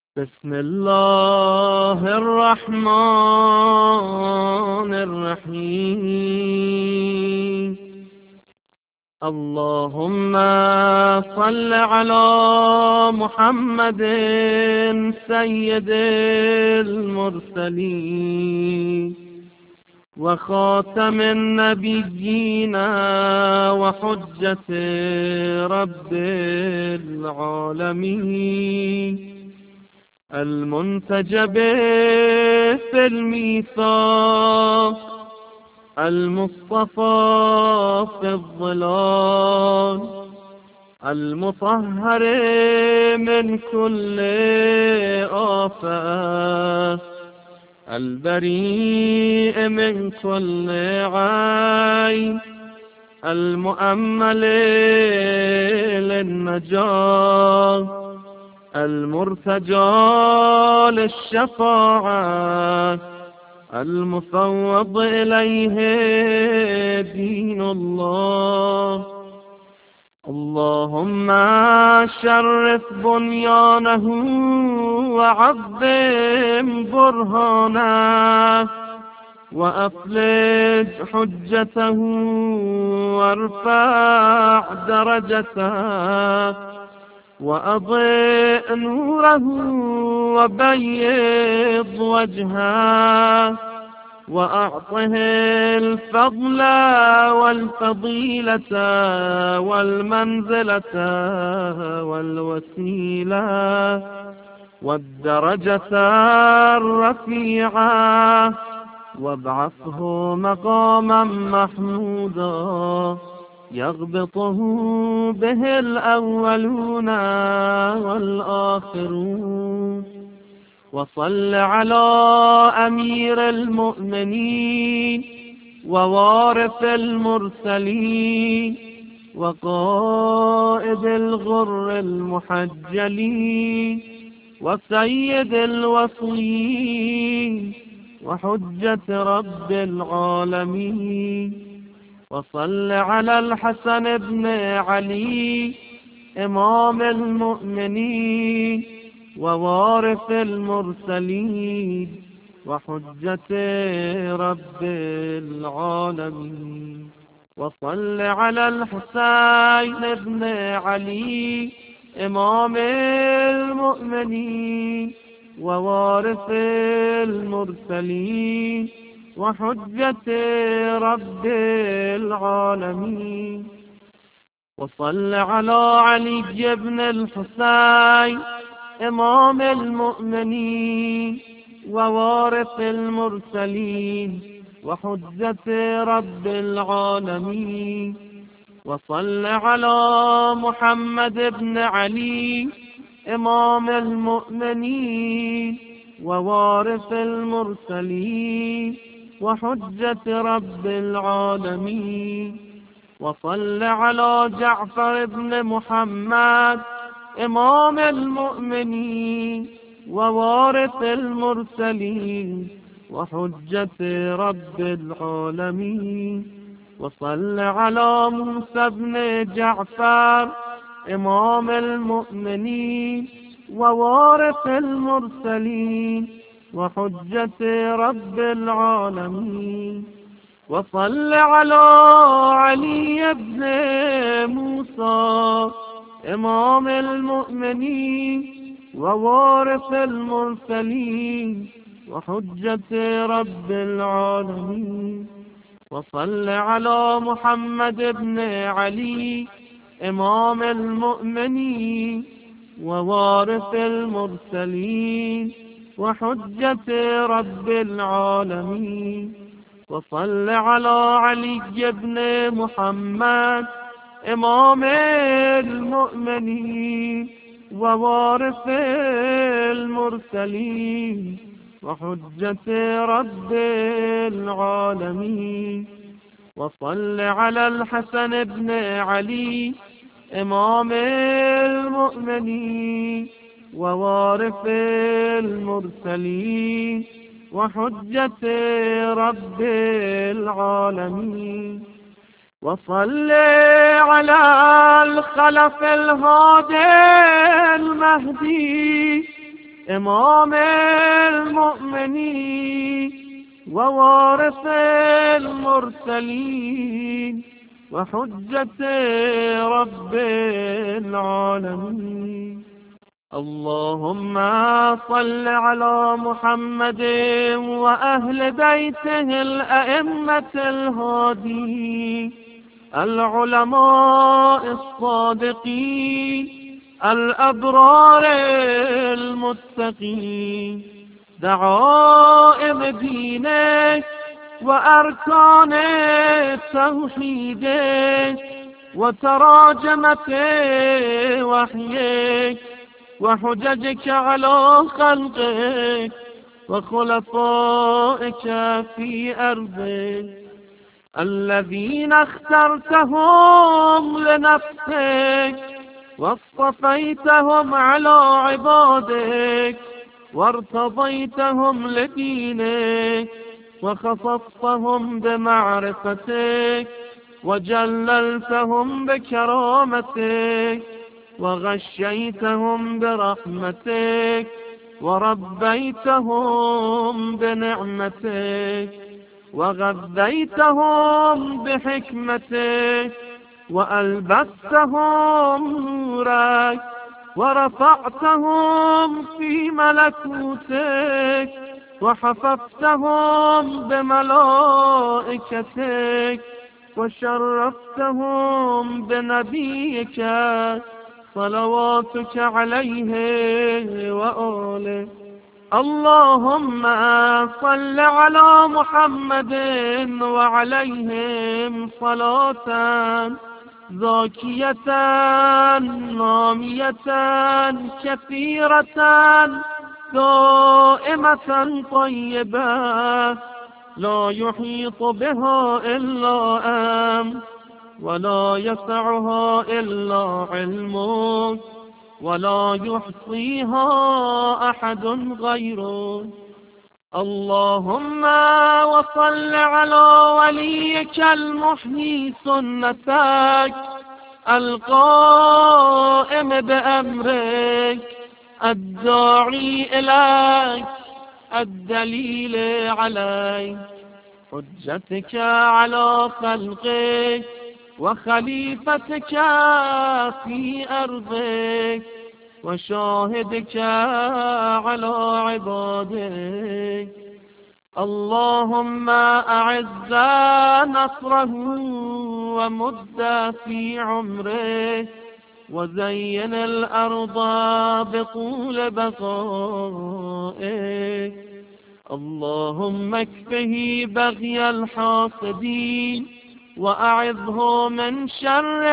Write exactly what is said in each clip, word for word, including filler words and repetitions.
بسم الله الرحمن الرحيم. اللهم صل على محمد سيد المرسلين وخاتم النبيين وحجة رب العالمين، المنتجب في الميثاق، المصطفى في الظلال، المطهر من كل آفة، البريء من كل عين، المؤمل للنجاة، المرتجى للشفاعة، المفوض إليه دين الله. اللهم شرف بنيانه وعظم برهانه، وأفلج حجته وارفع درجته، وأضئ نوره وبيض وجهه، وأعطه الفضل والفضيلة والمنزلة والوسيلة والدرجة الرفيعة، وابعثه مقاما محمودا يغبطه به الأولون والآخرون. وصل على أمير المؤمنين ووارث المرسلين وقائد الغر المحجلين وسيد الوصيين وحجة رب العالمين. وصل على الحسن بن علي إمام المؤمنين ووارث المرسلين وحجة رب العالمين. وصل على الحسين بن علي إمام المؤمنين ووارث المرسلين وحجة رب العالمين. وصل على علي بن الحسين إمام المؤمنين ووارث المرسلين وحجة رب العالمين. وصل على محمد بن علي إمام المؤمنين ووارث المرسلين وحجة رب العالمين. وصل على جعفر بن محمد إمام المؤمنين ووارث المرسلين وحجة رب العالمين. وصل على موسى بن جعفر إمام المؤمنين ووارث المرسلين وحجة رب العالمين. وصل على علي بن موسى إمام المؤمنين ووارث المرسلين وحجة رب العالمين. وصل على محمد بن علي إمام المؤمنين ووارث المرسلين وحجة رب العالمين. وصل على علي بن محمد إمام المؤمنين ووارث المرسلين وحجة رب العالمين. وصل على الحسن بن علي إمام المؤمنين ووارث المرسلين وحجة رب العالمين. وصل على الخلف الهادي المهدي إمام المؤمنين ووارث المرسلين وحجة رب العالمين. اللهم صل على محمد وأهل بيته الأئمة الهادين العلماء الصادقين الأبرار المتقين، دعائم دينك وأركان توحيدك وتراجمة وحيك وحججك على خلقك وخلفائك في أرضك الذين اخترتهم لنفسك واصطفيتهم على عبادك وارتضيتهم لدينك وخصصتهم بمعرفتك وجللتهم بكرامتك وغشيتهم برحمتك وربيتهم بنعمتك وغذيتهم بحكمتك وألبستهم نورك ورفعتهم في ملكوتك وحففتهم بملائكتك وشرفتهم بنبيك صلواتك عليه وآله. اللهم صل على محمد وعليهم صلاة زاكية نامية كثيرة دائمة طيبة لا يحيط بها إلا أنت ولا يسعها إلا علمك ولا يحصيها أحد غيرك. اللهم وصل على وليك المحيي سنتك القائم بأمرك الداعي إليك الدليل عليك حجتك على خلقك وخليفتك في أرضك وشاهدك على عبادك. اللهم أعز نصره ومد في عمره وزين الأرض بطول بقائك. اللهم اكفه بغي الحاسدين وأعذه من شر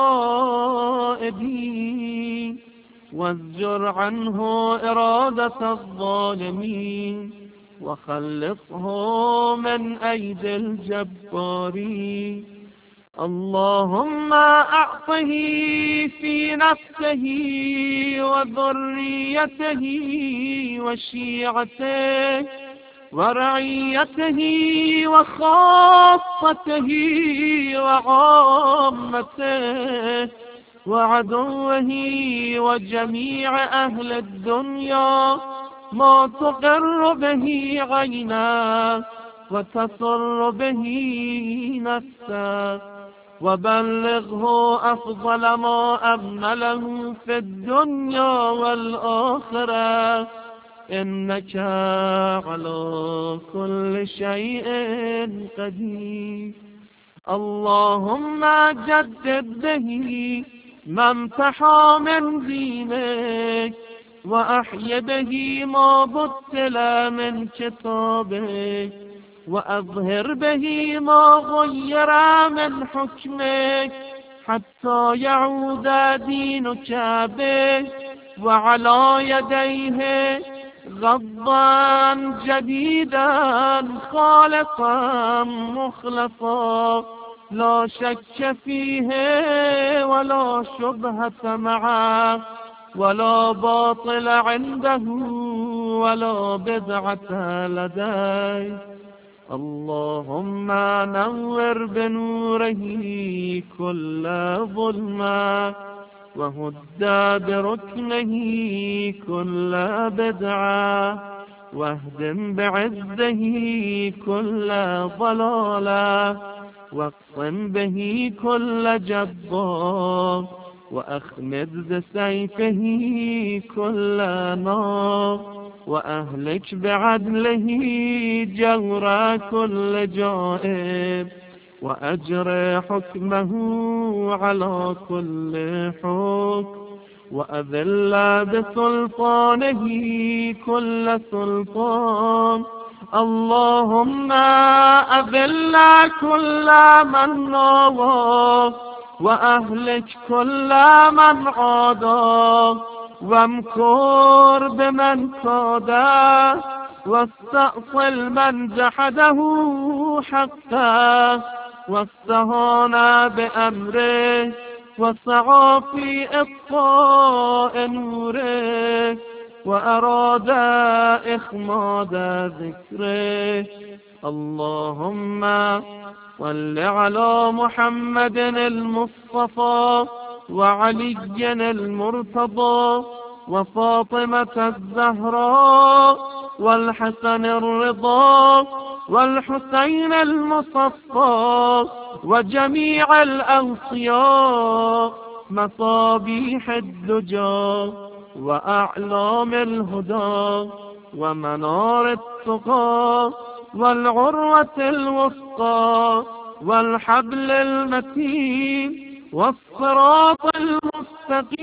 الكائدين وازجر عنه إرادة الظالمين وخلصه من أيدي الجبارين. اللهم أعطه في نفسه وذريته وشيعته ورعيته وخاصته وعامته وعدوه وجميع أهل الدنيا ما تقر به عيناه وتسر به نفسه وبلغه أفضل ما أمله في الدنيا والآخرة إنك على كل شيء قدير. اللهم جدد به ما امتحى من دينك وأحي به ما بطل من كتابك وأظهر به ما غير من حكمك حتى يعود دينك به وعلى يديه غضا جديدا خالصا مخلصا لا شك فيه ولا شبهة معه ولا باطل عنده ولا بدعة لديه. اللهم نور بنوره كل ظلمة وهد بركنه كل بدعة، واهدم بعزه كل ضلالة، واقصم به كل جبار، وأخمد بسيفه كل نار، وأهلك بعدله جور كل جائر، وأجر حكمه على كل حكم، وأذل بسلطانه كل سلطان. اللهم أذل كل من نوى، وأهلك كل من عادى، وامكر بمن كاده، واستأصل من جحده حقه، واستهان بأمره، وسعى في إطفاء نوره، وأراد إخماد ذكره. اللهم صل على محمد المصطفى، وعلي المرتضى، وفاطمة الزهراء، والحسن الرضا، والحسين المصفى، وجميع الأوصياء، مصابيح الدجى، وأعلام الهدى، ومنار التقى، والعروة الوثقى، والحبل المتين، والصراط المستقيم.